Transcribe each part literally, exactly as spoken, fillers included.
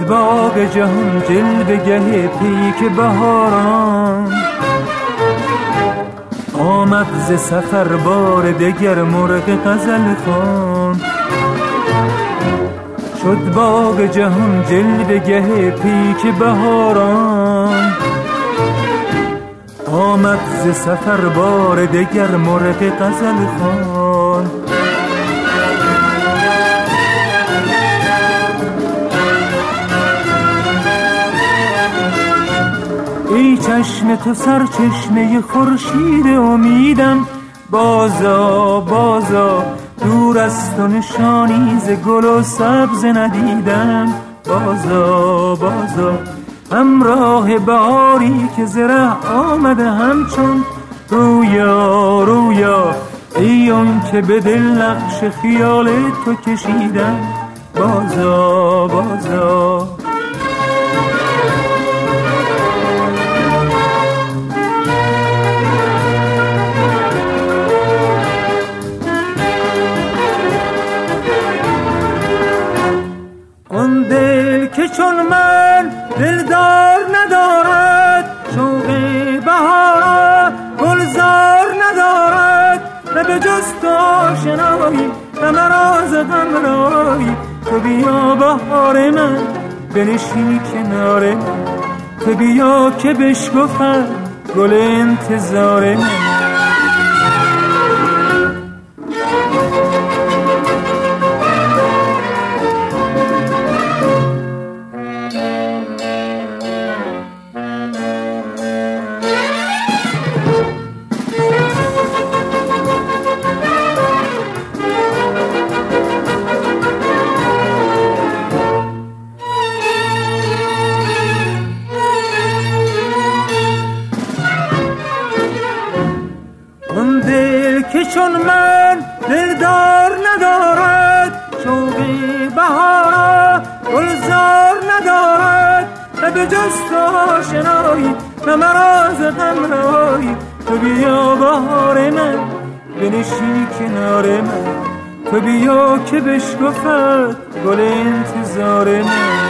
باغ جهان جلوه‌گه پیک بهاران، آمد ز سفر بار دگر مرغ غزل خوان. شد باغ جهان جلوه‌گه پیک بهاران، آمد ز سفر بار دگر مرغ غزل خوان. ای چشم تو سر چشمه خورشید امیدم، بازا بازا دور از تو نشانی ز گل و سبز ندیدم. بازا بازا همراه بهاری که زره آمده همچون رویا رویا، ای اون که به دل نقش خیال تو کشیدم. بازا بازا آن دل که چون من دلدار ندارد، شوق بهار گلزار ندارد، نه به جز تو آشنایی نه مراز غمرایی. تو بیا بهار من بنشین کنار من، تو بیا که بشکفد گل انتظار من. آن دل که چون من دلدار ندارد، شوق بهار گلزار ندارد، نه به جز تو آشنایی نه مراز غمرایی. تو بیا بهار من بنشین کنار من، تو بیا که بشکفد گل انتظار من.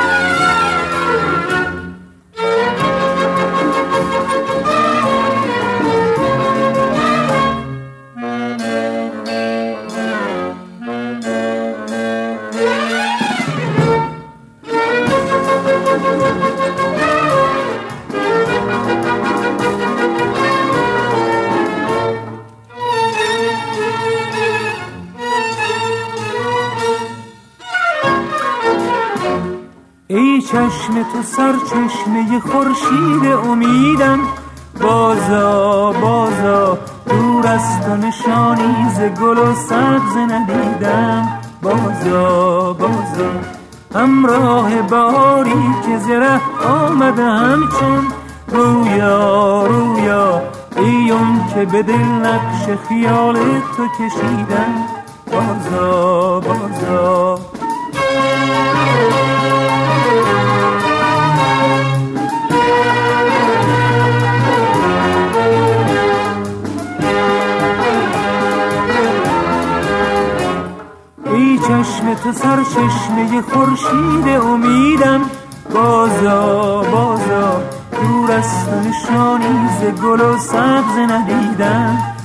ای چشم تو سر چشمه خورشید امیدم، بازا بازا دور از تو نشانی ز گل و سبز ندیدم. بازا بازا همراه بهاری که زره آمده همچون رویا رویا، ای اون که به دل نقش خیال تو کشیدم. بازا بازا ای چشم تو سر چشمه خورشید امیدم، بازا بازا دور از تو نشانی ز گل و سبز ندیدم.